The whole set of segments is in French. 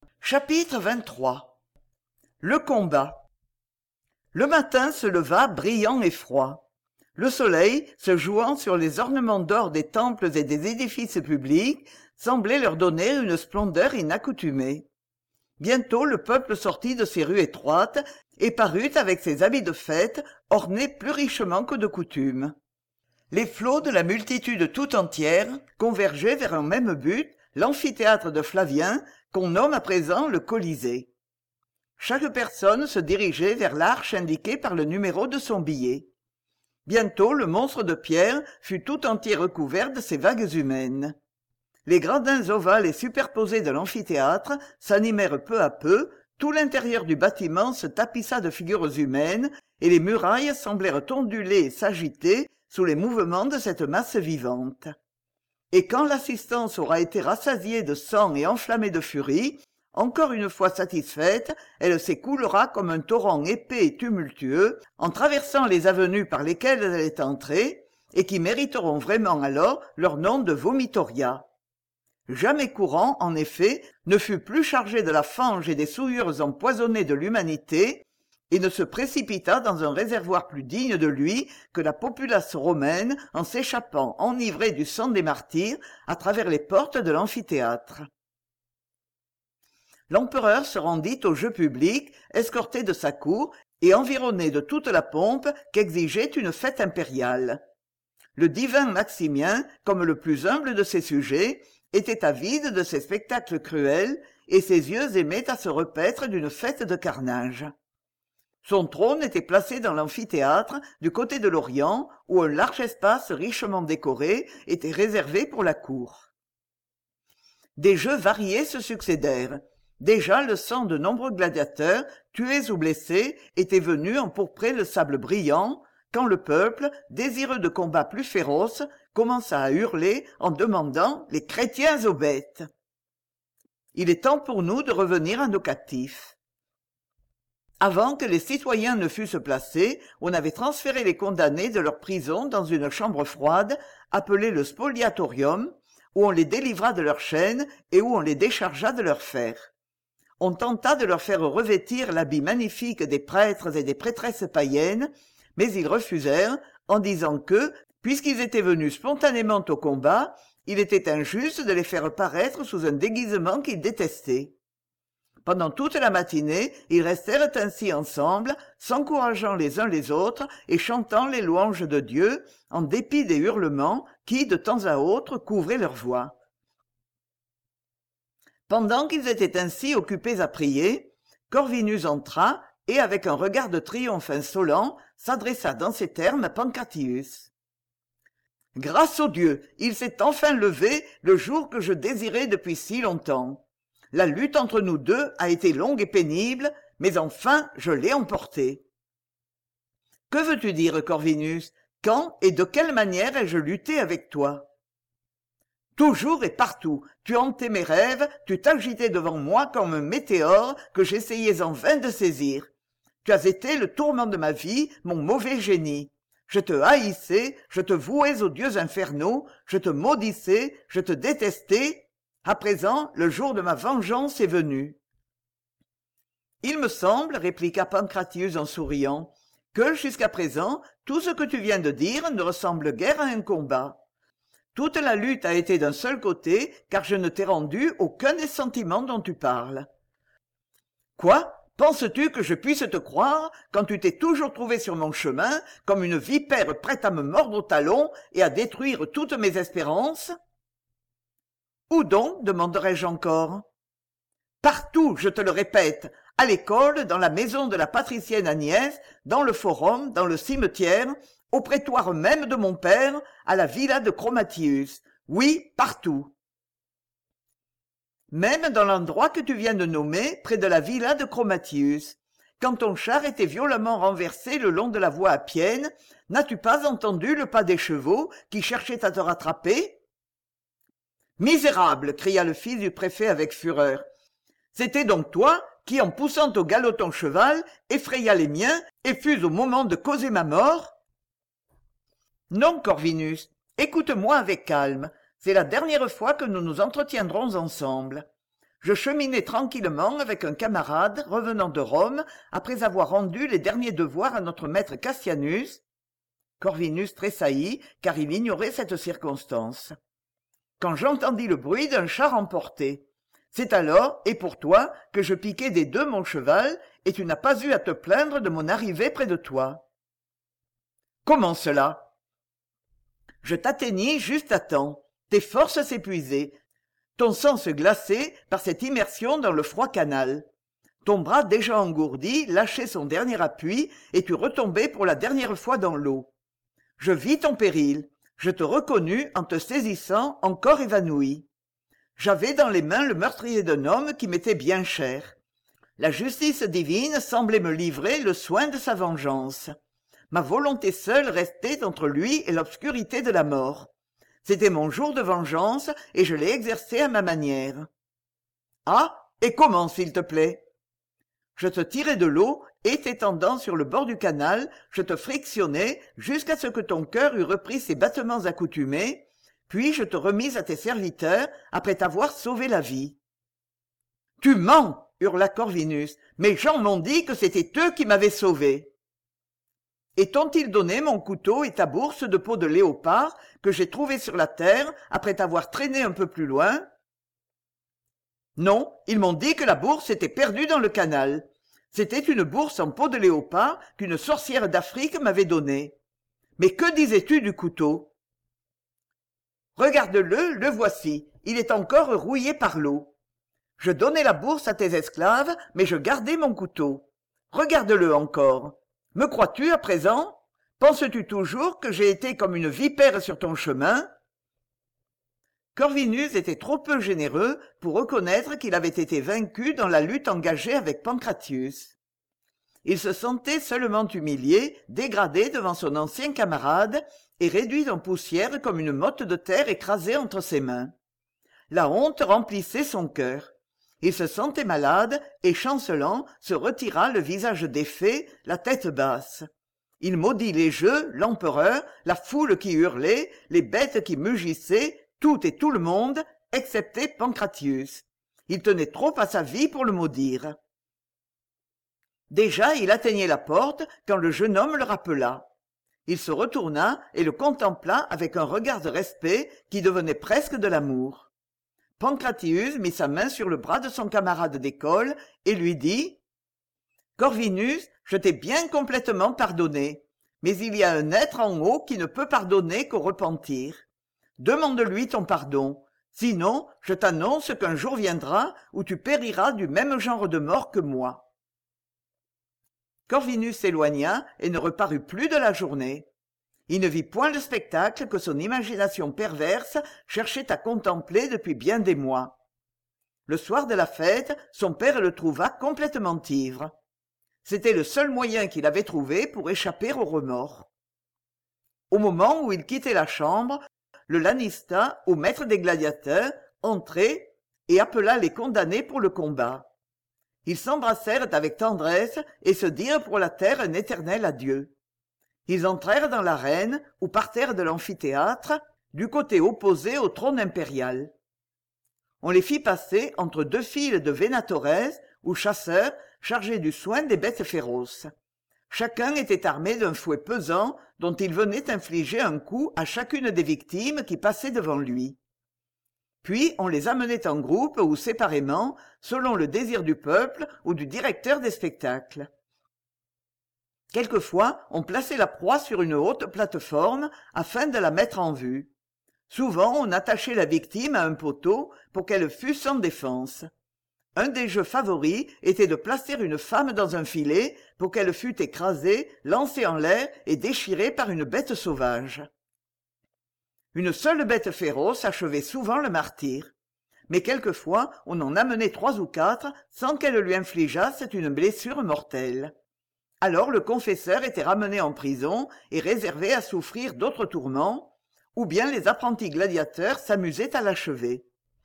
Chapitre 23. Le combat. Le matin se leva brillant et froid. Le soleil, se jouant sur les ornements d'or des temples et des édifices publics, semblait leur donner une splendeur inaccoutumée. Bientôt le peuple sortit de ses rues étroites et parut avec ses habits de fête ornés plus richement que de coutume. Les flots de la multitude tout entière convergeaient vers un même but, l'amphithéâtre de Flavien, qu'on nomme à présent le Colisée. Chaque personne se dirigeait vers l'arche indiquée par le numéro de son billet. Bientôt le monstre de pierre fut tout entier recouvert de ces vagues humaines. Les gradins ovales et superposés de l'amphithéâtre s'animèrent peu à peu, tout l'intérieur du bâtiment se tapissa de figures humaines, et les murailles semblèrent onduler et s'agiter sous les mouvements de cette masse vivante. Et quand l'assistance aura été rassasiée de sang et enflammée de furie, encore une fois satisfaite, elle s'écoulera comme un torrent épais et tumultueux, en traversant les avenues par lesquelles elle est entrée, et qui mériteront vraiment alors leur nom de vomitoria. Jamais courant, en effet, ne fut plus chargé de la fange et des souillures empoisonnées de l'humanité, et ne se précipita dans un réservoir plus digne de lui que la populace romaine en s'échappant enivrée du sang des martyrs à travers les portes de l'amphithéâtre. L'empereur se rendit au jeu public, escorté de sa cour et environné de toute la pompe qu'exigeait une fête impériale. Le divin Maximien, comme le plus humble de ses sujets, était avide de ces spectacles cruels, et ses yeux aimaient à se repaître d'une fête de carnage. Son trône était placé dans l'amphithéâtre, du côté de l'Orient, où un large espace richement décoré était réservé pour la cour. Des jeux variés se succédèrent. Déjà le sang de nombreux gladiateurs, tués ou blessés, était venu empourprer le sable brillant, quand le peuple, désireux de combats plus féroces, commença à hurler en demandant les chrétiens aux bêtes. Il est temps pour nous de revenir à nos captifs. Avant que les citoyens ne fussent placés, on avait transféré les condamnés de leur prison dans une chambre froide, appelée le spoliatorium, où on les délivra de leurs chaînes et où on les déchargea de leurs fers. On tenta de leur faire revêtir l'habit magnifique des prêtres et des prêtresses païennes, mais ils refusèrent, en disant que, puisqu'ils étaient venus spontanément au combat, il était injuste de les faire paraître sous un déguisement qu'ils détestaient. Pendant toute la matinée, ils restèrent ainsi ensemble, s'encourageant les uns les autres et chantant les louanges de Dieu, en dépit des hurlements qui, de temps à autre, couvraient leurs voix. Pendant qu'ils étaient ainsi occupés à prier, Corvinus entra et, avec un regard de triomphe insolent, s'adressa dans ces termes à Pancratius. « Grâce aux dieux, il s'est enfin levé le jour que je désirais depuis si longtemps. La lutte entre nous deux a été longue et pénible, mais enfin je l'ai emportée. » « Que veux-tu dire, Corvinus? Quand et de quelle manière ai-je lutté avec toi? » « Toujours et partout, tu hantais mes rêves, tu t'agitais devant moi comme un météore que j'essayais en vain de saisir. Tu as été le tourment de ma vie, mon mauvais génie. Je te haïssais, je te vouais aux dieux infernaux, je te maudissais, je te détestais. À présent, le jour de ma vengeance est venu. » « Il me semble, répliqua Pancratius en souriant, que jusqu'à présent, tout ce que tu viens de dire ne ressemble guère à un combat. Toute la lutte a été d'un seul côté, car je ne t'ai rendu aucun des sentiments dont tu parles. Quoi? Penses-tu que je puisse te croire quand tu t'es toujours trouvé sur mon chemin comme une vipère prête à me mordre au talon et à détruire toutes mes espérances? Où donc? Demanderai-je encore. Partout, je te le répète, à l'école, dans la maison de la patricienne Agnès, dans le forum, dans le cimetière, au prétoire même de mon père, à la villa de Chromatius. Oui, partout. Même dans l'endroit que tu viens de nommer, près de la villa de Chromatius. Quand ton char était violemment renversé le long de la voie appienne, n'as-tu pas entendu le pas des chevaux qui cherchaient à te rattraper? Misérable! Cria le fils du préfet avec fureur. C'était donc toi qui, en poussant au galop ton cheval, effraya les miens et fus au moment de causer ma mort? Non, Corvinus, écoute-moi avec calme. C'est la dernière fois que nous nous entretiendrons ensemble. Je cheminais tranquillement avec un camarade revenant de Rome après avoir rendu les derniers devoirs à notre maître Cassianus. Corvinus tressaillit, car il ignorait cette circonstance. Quand j'entendis le bruit d'un char emporté. C'est alors, et pour toi, que je piquai des deux mon cheval, et tu n'as pas eu à te plaindre de mon arrivée près de toi. Comment cela? Je t'atteignis juste à temps. Tes forces s'épuisaient. Ton sang se glaçait par cette immersion dans le froid canal. Ton bras déjà engourdi lâchait son dernier appui, et tu retombais pour la dernière fois dans l'eau. Je vis ton péril. Je te reconnus en te saisissant encore évanoui. J'avais dans les mains le meurtrier d'un homme qui m'était bien cher. La justice divine semblait me livrer le soin de sa vengeance. Ma volonté seule restait entre lui et l'obscurité de la mort. C'était mon jour de vengeance et je l'ai exercé à ma manière. Ah, et comment, s'il te plaît? Je te tirai de l'eau et t'étendant sur le bord du canal, je te frictionnai jusqu'à ce que ton cœur eût repris ses battements accoutumés, puis je te remis à tes serviteurs après t'avoir sauvé la vie. « Tu mens !» hurla Corvinus. « Mes gens m'ont dit que c'était eux qui m'avaient sauvé. » « Et t'ont-ils donné mon couteau et ta bourse de peau de léopard que j'ai trouvée sur la terre après t'avoir traîné un peu plus loin? » « Non, ils m'ont dit que la bourse était perdue dans le canal. C'était une bourse en peau de léopard qu'une sorcière d'Afrique m'avait donnée. Mais que disais-tu du couteau? »« Regarde-le, le voici. Il est encore rouillé par l'eau. Je donnai la bourse à tes esclaves, mais je gardai mon couteau. Regarde-le encore. Me crois-tu à présent? Penses-tu toujours que j'ai été comme une vipère sur ton chemin? » Corvinus était trop peu généreux pour reconnaître qu'il avait été vaincu dans la lutte engagée avec Pancratius. Il se sentait seulement humilié, dégradé devant son ancien camarade et réduit en poussière comme une motte de terre écrasée entre ses mains. La honte remplissait son cœur. Il se sentait malade et, chancelant, se retira le visage défait, la tête basse. Il maudit les jeux, l'empereur, la foule qui hurlait, les bêtes qui mugissaient, tout et tout le monde, excepté Pancratius. Il tenait trop à sa vie pour le maudire. Déjà il atteignait la porte quand le jeune homme le rappela. Il se retourna et le contempla avec un regard de respect qui devenait presque de l'amour. Pancratius mit sa main sur le bras de son camarade d'école et lui dit « Corvinus, je t'ai bien complètement pardonné, mais il y a un être en haut qui ne peut pardonner qu'au repentir. Demande-lui ton pardon, sinon je t'annonce qu'un jour viendra où tu périras du même genre de mort que moi. » Corvinus s'éloigna et ne reparut plus de la journée. Il ne vit point le spectacle que son imagination perverse cherchait à contempler depuis bien des mois. Le soir de la fête, son père le trouva complètement ivre. C'était le seul moyen qu'il avait trouvé pour échapper au remords. Au moment où il quittait la chambre, le lanista, ou maître des gladiateurs, entrait et appela les condamnés pour le combat. Ils s'embrassèrent avec tendresse et se dirent pour la terre un éternel adieu. Ils entrèrent dans l'arène ou parterre de l'amphithéâtre, du côté opposé au trône impérial. On les fit passer entre deux files de vénatores ou chasseurs chargés du soin des bêtes féroces. Chacun était armé d'un fouet pesant dont il venait infliger un coup à chacune des victimes qui passaient devant lui. Puis on les amenait en groupe ou séparément, selon le désir du peuple ou du directeur des spectacles. Quelquefois, on plaçait la proie sur une haute plateforme afin de la mettre en vue. Souvent, on attachait la victime à un poteau pour qu'elle fût sans défense. Un des jeux favoris était de placer une femme dans un filet pour qu'elle fût écrasée, lancée en l'air et déchirée par une bête sauvage. Une seule bête féroce achevait souvent le martyr. Mais quelquefois, on en amenait 3 ou 4 sans qu'elle lui infligeasse une blessure mortelle. Alors le confesseur était ramené en prison et réservé à souffrir d'autres tourments, ou bien les apprentis gladiateurs s'amusaient à l'achever.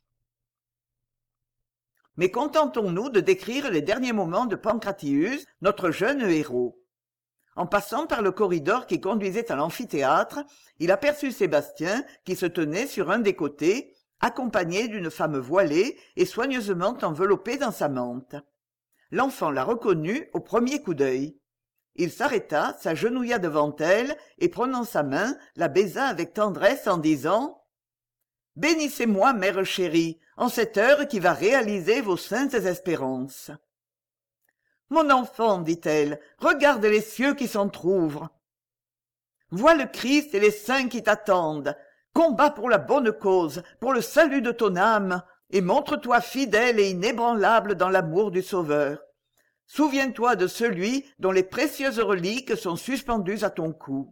Mais contentons-nous de décrire les derniers moments de Pancratius, notre jeune héros. En passant par le corridor qui conduisait à l'amphithéâtre, il aperçut Sébastien qui se tenait sur un des côtés, accompagné d'une femme voilée et soigneusement enveloppée dans sa mante. L'enfant la reconnut au premier coup d'œil. Il s'arrêta, s'agenouilla devant elle, et prenant sa main, la baisa avec tendresse en disant « Bénissez-moi, mère chérie, en cette heure qui va réaliser vos saintes espérances. » « Mon enfant, dit-elle, regarde les cieux qui s'entr'ouvrent. Vois le Christ et les saints qui t'attendent. Combat pour la bonne cause, pour le salut de ton âme, et montre-toi fidèle et inébranlable dans l'amour du Sauveur. Souviens-toi de celui dont les précieuses reliques sont suspendues à ton cou.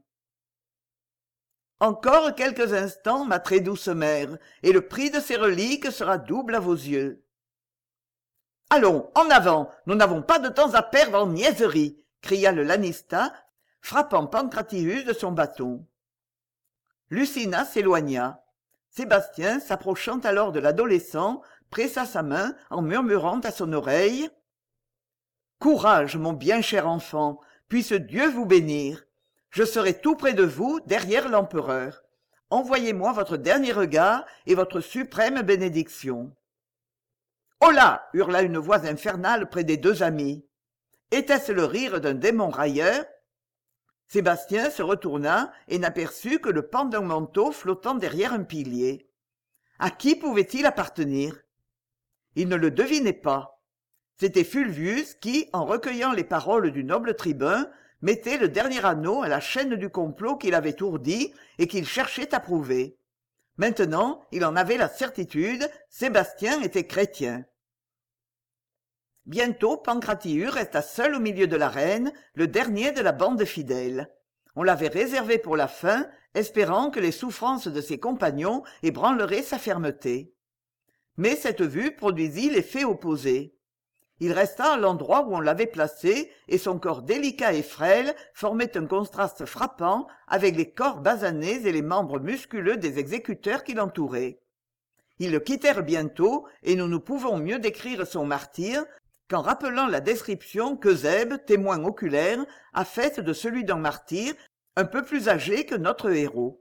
Encore quelques instants, ma très douce mère, et le prix de ces reliques sera double à vos yeux. Allons, en avant, nous n'avons pas de temps à perdre en niaiseries, cria le lanista, frappant Pancratius de son bâton. Lucina s'éloigna. Sébastien, s'approchant alors de l'adolescent, pressa sa main en murmurant à son oreille « Courage, mon bien cher enfant, puisse Dieu vous bénir. Je serai tout près de vous, derrière l'empereur. Envoyez-moi votre dernier regard et votre suprême bénédiction. » « Holà !» hurla une voix infernale près des deux amis. Était-ce le rire d'un démon railleur? Sébastien se retourna et n'aperçut que le pan d'un manteau flottant derrière un pilier. À qui pouvait-il appartenir? Il ne le devinait pas. C'était Fulvius qui, en recueillant les paroles du noble tribun, mettait le dernier anneau à la chaîne du complot qu'il avait ourdi et qu'il cherchait à prouver. Maintenant, il en avait la certitude, Sébastien était chrétien. Bientôt, Pancratius resta seul au milieu de l'arène, le dernier de la bande fidèle. On l'avait réservé pour la fin, espérant que les souffrances de ses compagnons ébranleraient sa fermeté. Mais cette vue produisit l'effet opposé. Il resta à l'endroit où on l'avait placé, et son corps délicat et frêle formait un contraste frappant avec les corps basanés et les membres musculeux des exécuteurs qui l'entouraient. Ils le quittèrent bientôt, et nous ne pouvons mieux décrire son martyre qu'en rappelant la description qu'Eusèbe, témoin oculaire, a faite de celui d'un martyr un peu plus âgé que notre héros.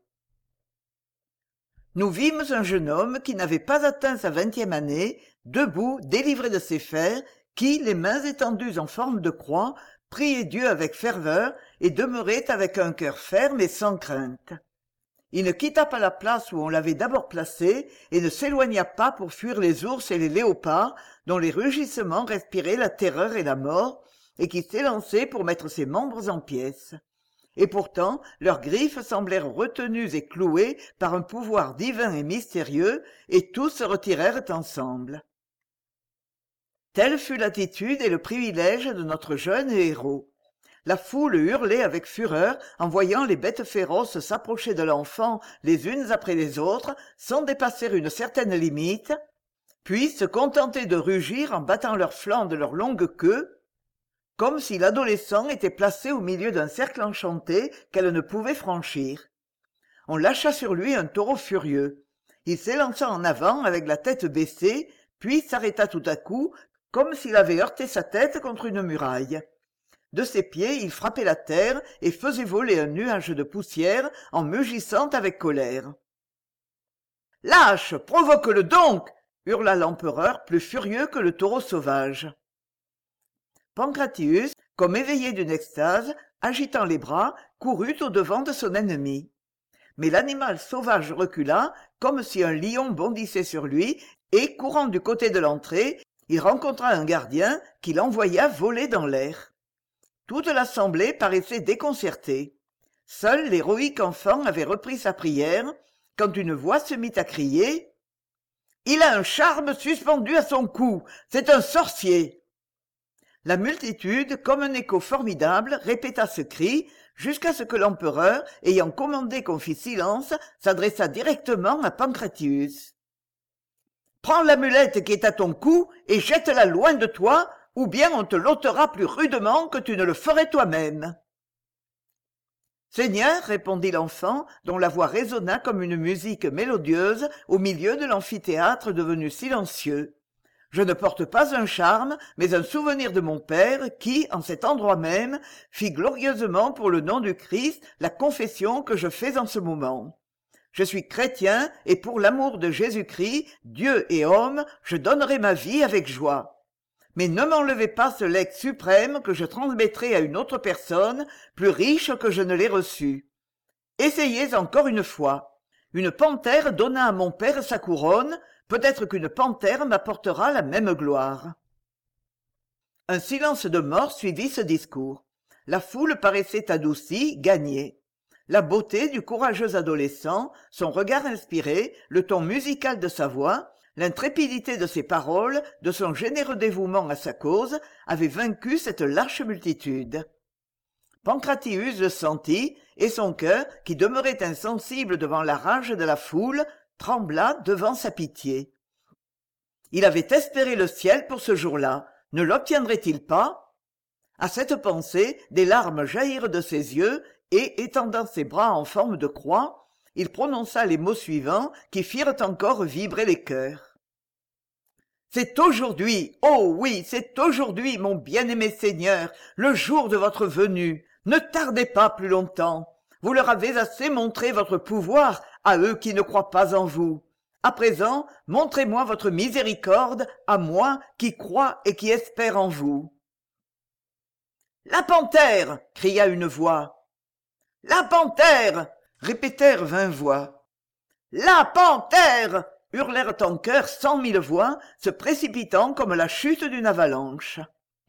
Nous vîmes un jeune homme qui n'avait pas atteint sa 20e année, debout, délivré de ses fers, qui, les mains étendues en forme de croix, priait Dieu avec ferveur et demeurait avec un cœur ferme et sans crainte. Il ne quitta pas la place où on l'avait d'abord placé et ne s'éloigna pas pour fuir les ours et les léopards dont les rugissements respiraient la terreur et la mort et qui s'élançaient pour mettre ses membres en pièces. Et pourtant, leurs griffes semblèrent retenues et clouées par un pouvoir divin et mystérieux, et tous se retirèrent ensemble. Telle fut l'attitude et le privilège de notre jeune héros. La foule hurlait avec fureur en voyant les bêtes féroces s'approcher de l'enfant les unes après les autres, sans dépasser une certaine limite, puis se contenter de rugir en battant leurs flancs de leur longue queue, comme si l'adolescent était placé au milieu d'un cercle enchanté qu'elle ne pouvait franchir. On lâcha sur lui un taureau furieux. Il s'élança en avant avec la tête baissée, puis s'arrêta tout à coup, comme s'il avait heurté sa tête contre une muraille. De ses pieds, il frappait la terre et faisait voler un nuage de poussière en mugissant avec colère. « Lâche, provoque-le donc !» hurla l'empereur, plus furieux que le taureau sauvage. Pancratius, comme éveillé d'une extase, agitant les bras, courut au-devant de son ennemi. Mais l'animal sauvage recula, comme si un lion bondissait sur lui, et, courant du côté de l'entrée, il rencontra un gardien qui l'envoya voler dans l'air. Toute l'assemblée paraissait déconcertée. Seul l'héroïque enfant avait repris sa prière, quand une voix se mit à crier « Il a un charme suspendu à son cou, c'est un sorcier !» La multitude, comme un écho formidable, répéta ce cri, jusqu'à ce que l'empereur, ayant commandé qu'on fît silence, s'adressa directement à Pancratius. « Prends l'amulette qui est à ton cou et jette-la loin de toi, ou bien on te l'ôtera plus rudement que tu ne le ferais toi-même. »« Seigneur, répondit l'enfant, dont la voix résonna comme une musique mélodieuse au milieu de l'amphithéâtre devenu silencieux. Je ne porte pas un charme, mais un souvenir de mon père qui, en cet endroit même, fit glorieusement pour le nom du Christ la confession que je fais en ce moment. Je suis chrétien, et pour l'amour de Jésus-Christ, Dieu et homme, je donnerai ma vie avec joie. Mais ne m'enlevez pas ce legs suprême que je transmettrai à une autre personne, plus riche que je ne l'ai reçu. Essayez encore une fois. Une panthère donna à mon père sa couronne, peut-être qu'une panthère m'apportera la même gloire. » Un silence de mort suivit ce discours. La foule paraissait adoucie, gagnée. La beauté du courageux adolescent, son regard inspiré, le ton musical de sa voix, l'intrépidité de ses paroles, de son généreux dévouement à sa cause, avaient vaincu cette lâche multitude. Pancratius le sentit, et son cœur, qui demeurait insensible devant la rage de la foule, trembla devant sa pitié. Il avait espéré le ciel pour ce jour-là, ne l'obtiendrait-il pas? À cette pensée, des larmes jaillirent de ses yeux, et, étendant ses bras en forme de croix, il prononça les mots suivants qui firent encore vibrer les cœurs. « C'est aujourd'hui, oh oui, c'est aujourd'hui, mon bien-aimé Seigneur, le jour de votre venue. Ne tardez pas plus longtemps. Vous leur avez assez montré votre pouvoir à eux qui ne croient pas en vous. À présent, montrez-moi votre miséricorde à moi qui crois et qui espère en vous. »« La panthère !» cria une voix. « La panthère !» répétèrent 20 voix. « La panthère !» hurlèrent en chœur 100 000 voix, se précipitant comme la chute d'une avalanche.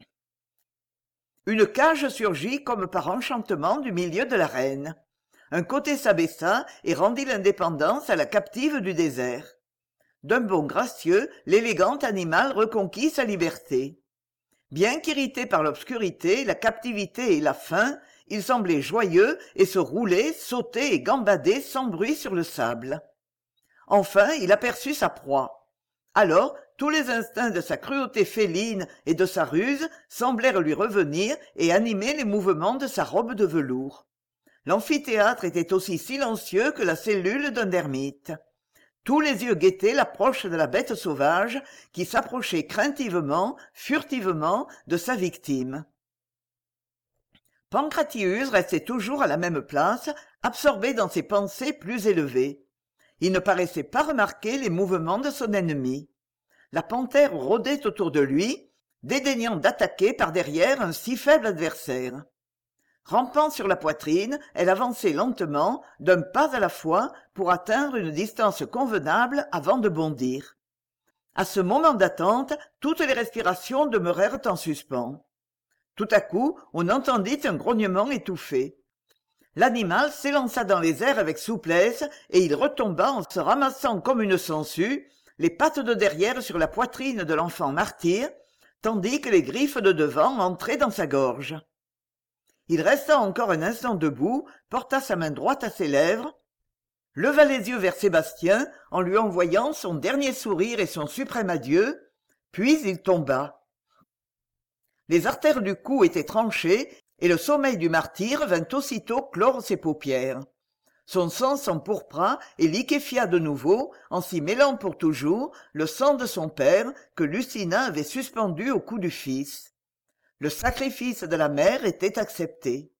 Une cage surgit comme par enchantement du milieu de l'arène. Un côté s'abaissa et rendit l'indépendance à la captive du désert. D'un bond gracieux, l'élégant animal reconquit sa liberté. Bien qu'irrité par l'obscurité, la captivité et la faim, il semblait joyeux et se roulait, sautait et gambadait sans bruit sur le sable. Enfin, il aperçut sa proie. Alors, tous les instincts de sa cruauté féline et de sa ruse semblèrent lui revenir et animer les mouvements de sa robe de velours. L'amphithéâtre était aussi silencieux que la cellule d'un ermite. Tous les yeux guettaient l'approche de la bête sauvage qui s'approchait craintivement, furtivement de sa victime. Pancratius restait toujours à la même place, absorbé dans ses pensées plus élevées. Il ne paraissait pas remarquer les mouvements de son ennemi. La panthère rôdait autour de lui, dédaignant d'attaquer par derrière un si faible adversaire. Rampant sur la poitrine, elle avançait lentement, d'un pas à la fois, pour atteindre une distance convenable avant de bondir. À ce moment d'attente, toutes les respirations demeurèrent en suspens. Tout à coup, on entendit un grognement étouffé. L'animal s'élança dans les airs avec souplesse, et il retomba en se ramassant comme une sangsue, les pattes de derrière sur la poitrine de l'enfant martyr, tandis que les griffes de devant entraient dans sa gorge. Il resta encore un instant debout, porta sa main droite à ses lèvres, leva les yeux vers Sébastien en lui envoyant son dernier sourire et son suprême adieu, puis il tomba. Les artères du cou étaient tranchées et le sommeil du martyr vint aussitôt clore ses paupières. Son sang s'empourpra et liquéfia de nouveau en s'y mêlant pour toujours le sang de son père que Lucina avait suspendu au cou du fils. Le sacrifice de la mère était accepté.